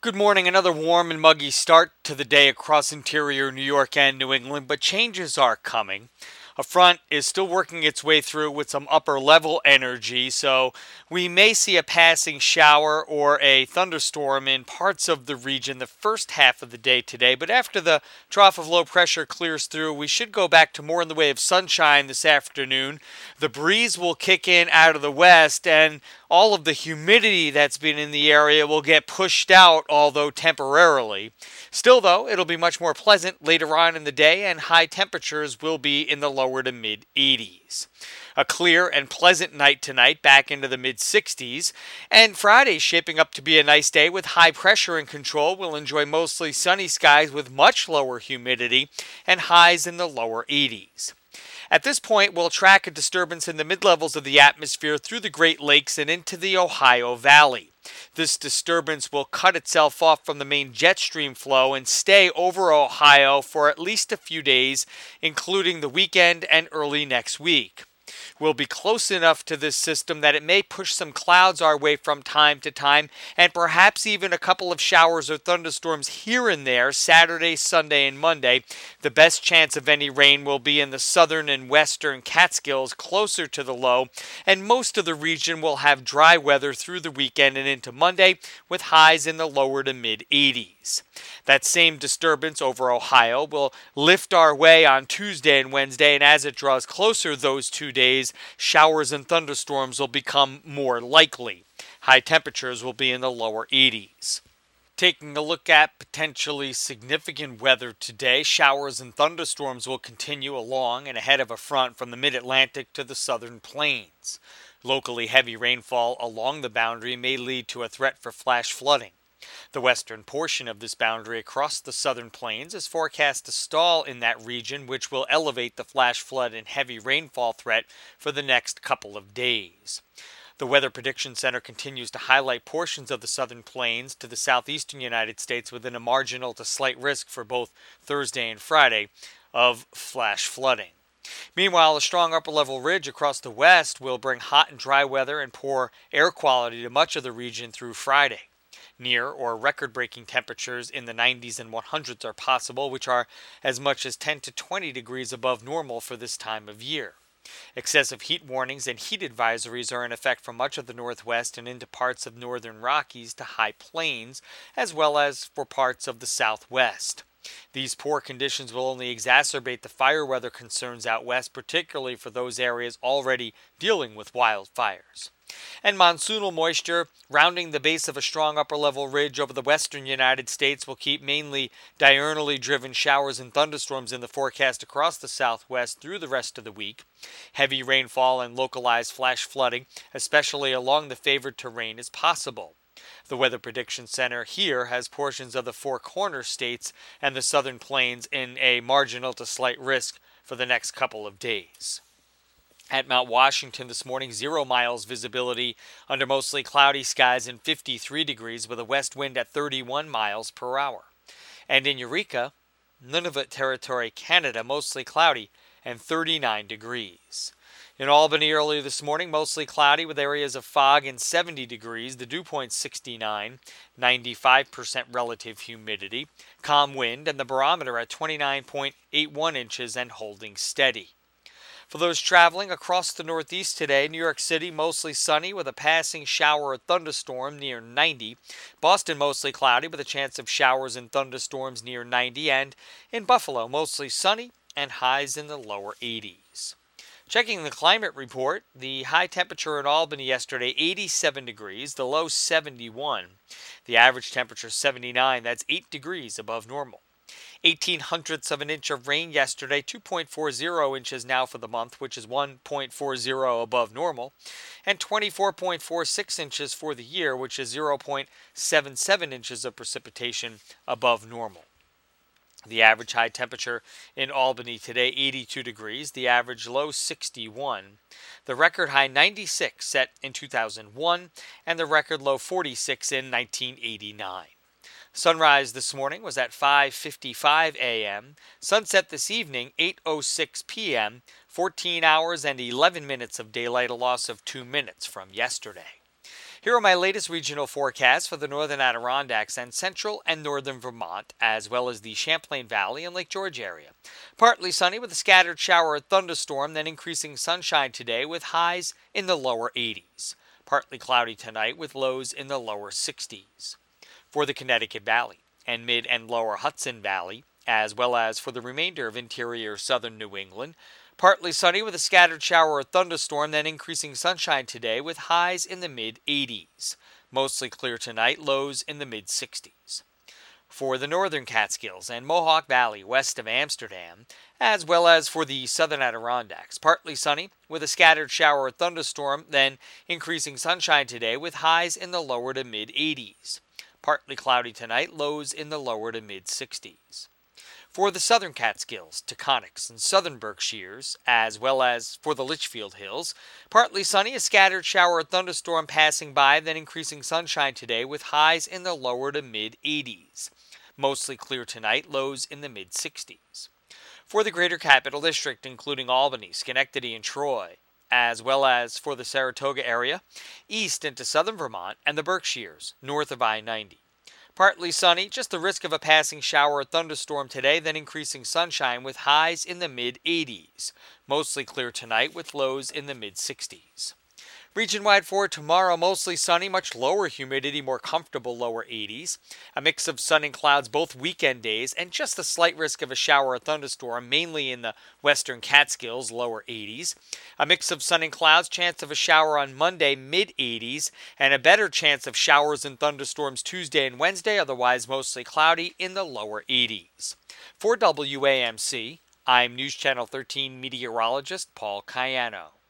Good morning. Another warm and muggy start to the day across interior New York and New England, but changes are coming. A front is still working its way through with some upper level energy, so we may see a passing shower or a thunderstorm in parts of the region the first half of the day today. But after the trough of low pressure clears through, we should go back to more in the way of sunshine this afternoon. The breeze will kick in out of the west, and all of the humidity that's been in the area will get pushed out, although temporarily. Still, though, it'll be much more pleasant later on in the day, and high temperatures will be in the lower to mid 80s. A clear and pleasant night tonight, back into the mid 60s, and Friday shaping up to be a nice day with high pressure in control. We'll enjoy mostly sunny skies with much lower humidity and highs in the lower 80s. At this point, we'll track a disturbance in the mid-levels of the atmosphere through the Great Lakes and into the Ohio Valley. This disturbance will cut itself off from the main jet stream flow and stay over Ohio for at least a few days, including the weekend and early next week. We'll be close enough to this system that it may push some clouds our way from time to time, and perhaps even a couple of showers or thunderstorms here and there Saturday, Sunday, and Monday. The best chance of any rain will be in the southern and western Catskills closer to the low, and most of the region will have dry weather through the weekend and into Monday with highs in the lower to mid 80s. That same disturbance over Ohio will lift our way on Tuesday and Wednesday, and as it draws closer those 2 days, showers and thunderstorms will become more likely. High temperatures will be in the lower 80s. Taking a look at potentially significant weather today, showers and thunderstorms will continue along and ahead of a front from the mid-Atlantic to the southern plains. Locally heavy rainfall along the boundary may lead to a threat for flash flooding. The western portion of this boundary across the southern plains is forecast to stall in that region, which will elevate the flash flood and heavy rainfall threat for the next couple of days. The Weather Prediction Center continues to highlight portions of the southern plains to the southeastern United States within a marginal to slight risk for both Thursday and Friday of flash flooding. Meanwhile, a strong upper-level ridge across the west will bring hot and dry weather and poor air quality to much of the region through Friday. Near or record-breaking temperatures in the 90s and 100s are possible, which are as much as 10 to 20 degrees above normal for this time of year. Excessive heat warnings and heat advisories are in effect for much of the Northwest and into parts of northern Rockies to high plains, as well as for parts of the Southwest. These poor conditions will only exacerbate the fire weather concerns out west, particularly for those areas already dealing with wildfires. And monsoonal moisture rounding the base of a strong upper-level ridge over the western United States will keep mainly diurnally driven showers and thunderstorms in the forecast across the southwest through the rest of the week. Heavy rainfall and localized flash flooding, especially along the favored terrain, is possible. The Weather Prediction Center here has portions of the Four Corners states and the southern plains in a marginal to slight risk for the next couple of days. At Mount Washington this morning, 0 miles visibility under mostly cloudy skies and 53 degrees with a west wind at 31 miles per hour. And in Eureka, Nunavut Territory, Canada, mostly cloudy and 39 degrees. In Albany earlier this morning, mostly cloudy with areas of fog and 70 degrees, the dew point 69, 95% relative humidity, calm wind, and the barometer at 29.81 inches and holding steady. For those traveling across the Northeast today, New York City mostly sunny with a passing shower or thunderstorm near 90. Boston mostly cloudy with a chance of showers and thunderstorms near 90. And in Buffalo mostly sunny and highs in the lower 80s. Checking the climate report, the high temperature in Albany yesterday, 87 degrees, the low 71. The average temperature 79, that's 8 degrees above normal. 0.18 of an inch of rain yesterday, 2.40 inches now for the month, which is 1.40 above normal, and 24.46 inches for the year, which is 0.77 inches of precipitation above normal. The average high temperature in Albany today, 82 degrees, the average low 61, the record high 96 set in 2001, and the record low 46 in 1989. Sunrise this morning was at 5:55 a.m. Sunset this evening, 8:06 p.m., 14 hours and 11 minutes of daylight, a loss of 2 minutes from yesterday. Here are my latest regional forecasts for the northern Adirondacks and central and northern Vermont, as well as the Champlain Valley and Lake George area. Partly sunny with a scattered shower or thunderstorm, then increasing sunshine today with highs in the lower 80s. Partly cloudy tonight with lows in the lower 60s. For the Connecticut Valley and mid and lower Hudson Valley, as well as for the remainder of interior southern New England, partly sunny with a scattered shower or thunderstorm, then increasing sunshine today with highs in the mid-80s. Mostly clear tonight, lows in the mid-60s. For the northern Catskills and Mohawk Valley west of Amsterdam, as well as for the southern Adirondacks, partly sunny with a scattered shower or thunderstorm, then increasing sunshine today with highs in the lower to mid-80s. Partly cloudy tonight, lows in the lower to mid-60s. For the southern Catskills, Taconics, and southern Berkshires, as well as for the Litchfield Hills, partly sunny, a scattered shower or thunderstorm passing by, then increasing sunshine today with highs in the lower to mid-80s. Mostly clear tonight, lows in the mid-60s. For the greater Capital District, including Albany, Schenectady, and Troy, as well as for the Saratoga area, east into southern Vermont, and the Berkshires, north of I-90. Partly sunny, just the risk of a passing shower or thunderstorm today, then increasing sunshine with highs in the mid-80s. Mostly clear tonight with lows in the mid-60s. Region-wide for tomorrow, mostly sunny, much lower humidity, more comfortable lower 80s. A mix of sun and clouds both weekend days, and just a slight risk of a shower or thunderstorm, mainly in the western Catskills, lower 80s. A mix of sun and clouds, chance of a shower on Monday, mid-80s, and a better chance of showers and thunderstorms Tuesday and Wednesday, otherwise mostly cloudy in the lower 80s. For WAMC, I'm News Channel 13 meteorologist Paul Cayano.